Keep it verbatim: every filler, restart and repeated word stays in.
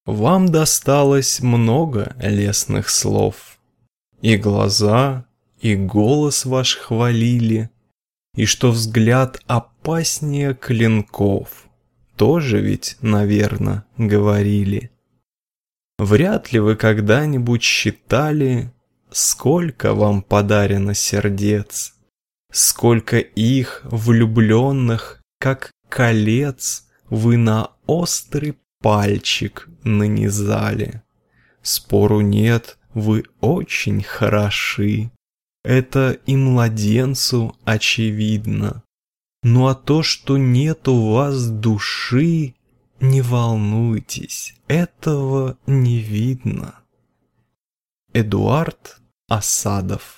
вам досталось много лестных слов. И глаза, и голос ваш хвалили, и что взгляд опаснее клинков, тоже ведь, наверно, говорили. Вряд ли вы когда-нибудь считали, сколько вам подарено сердец, сколько их, влюбленных, как колец, вы на острый пальчик нанизали. Спору нет, вы очень хороши, это и младенцу очевидно. Ну а то, что нет у вас души, не волнуйтесь, этого не видно. Эдуард Асадов.